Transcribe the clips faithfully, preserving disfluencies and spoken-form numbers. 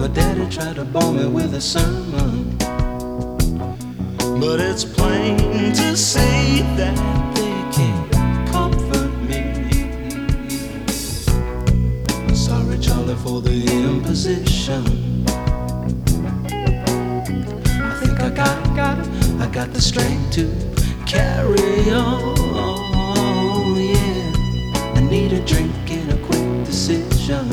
My daddy tried to bore me with a sermon, but it's plain to see that they can't comfort me. Sorry, Charlie, for the imposition. I think I got, got, I got the strength to carry on. Yeah, I need a drink and a quick decision.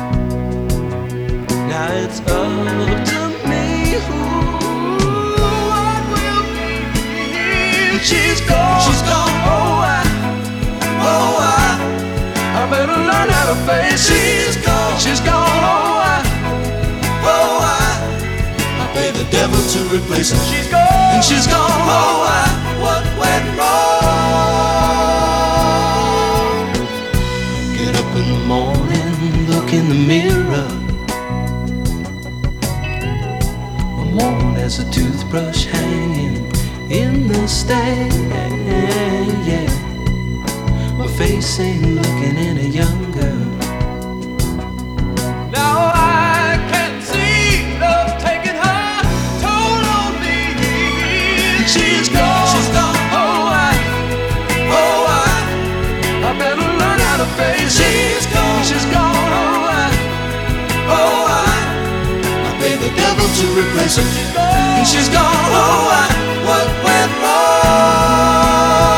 Now it's up to me who I will be. She's gone, she's gone. Oh, I, oh, I, I better learn how to face it. She's gone, she's gone. Oh, I, oh, I, I pay the devil to replace her. She's gone, and she's gone. Oh, I, what went wrong? Get up in the morning, look in the mirror. Worn as a toothbrush hanging in the stand, yeah. My face ain't looking any younger. Now I can see love taking her toll on me. She's gone, she's gone. Oh, I, oh, I, I better learn how to face it. She's gone, she's gone. Oh, I, oh, I, I pay the devil to replace her. She's gone, and she's gone. Oh, I, what went wrong?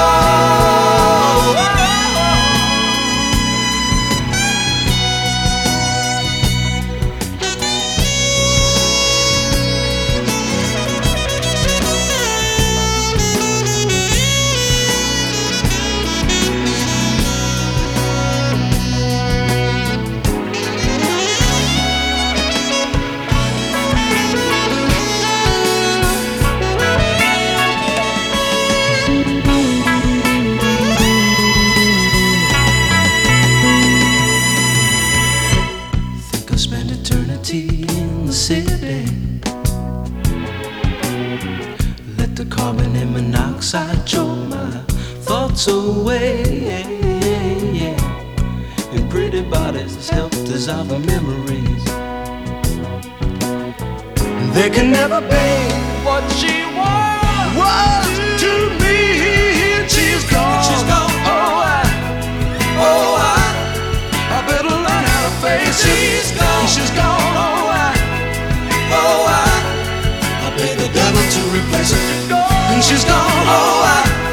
In the city, let the carbon and monoxide choke my thoughts away, and pretty bodies help dissolve the memories. They can never be what she was, was to me. She's gone, she's gone. Oh, I, oh, I, I better learn how to face it. She's gone, she's gone. Oh, I, I pay the devil to replace her. And she's gone. Oh, I.